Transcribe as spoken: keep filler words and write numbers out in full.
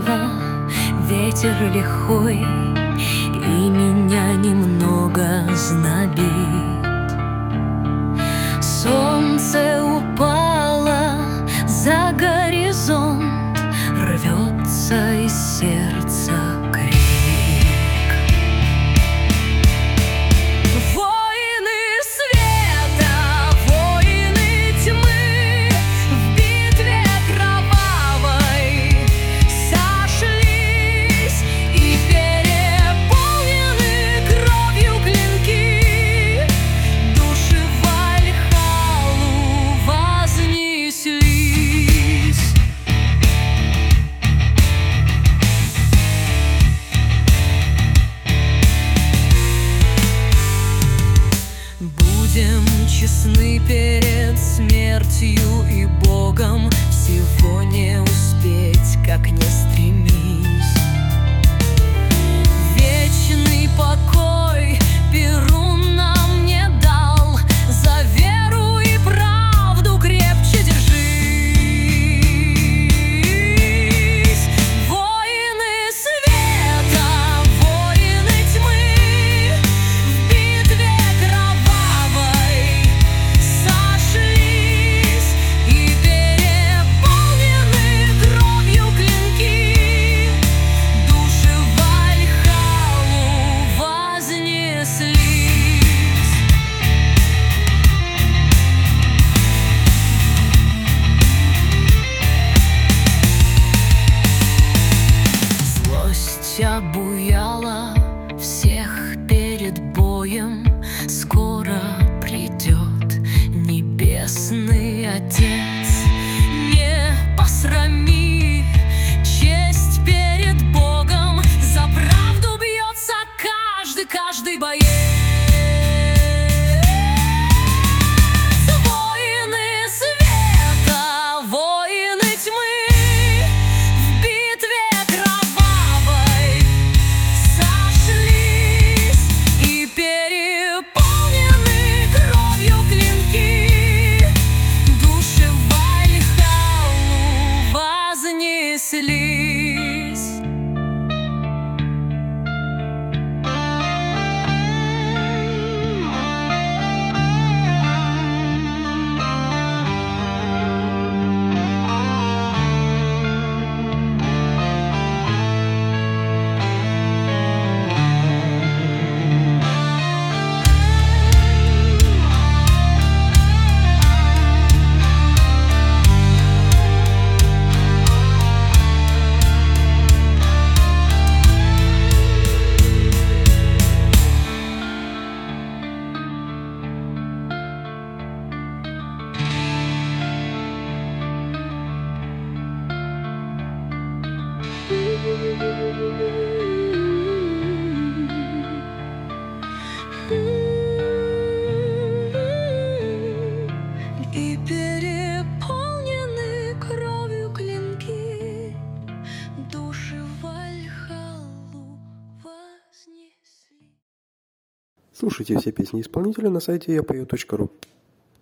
дерева, ветер лихой, и меня немного знобит. Солнце упало за горизонт, рвется из сердца крик. Воины света, воины тьмы, в битве кровавой сошлись, и переполнены кровью клинки, души в Вальхаллу вознеслись. Будем честны перед смертью и Богом, всего не успеть, как не стремись. Вечный покой Перун нам не дал, за веру и правду крепче держись. Воины света, воины тьмы, в битве кровавой сошлись, и переполнены кровью клинки, души в Вальхаллу вознеслись. Злость обуяла всех перед боем, скоро придет Небесный Отец. Не посрами честь перед Богом, за правду бьется каждый, каждый боец. Воины света, воины тьмы, в битве кровавой сошлись, и переполнены кровью клинки, души в Вальхаллу вознеслись. И переполнены кровью клинки, души в Вальхаллу вознесли. Слушайте все песни исполнителя на сайте я пою точка ру.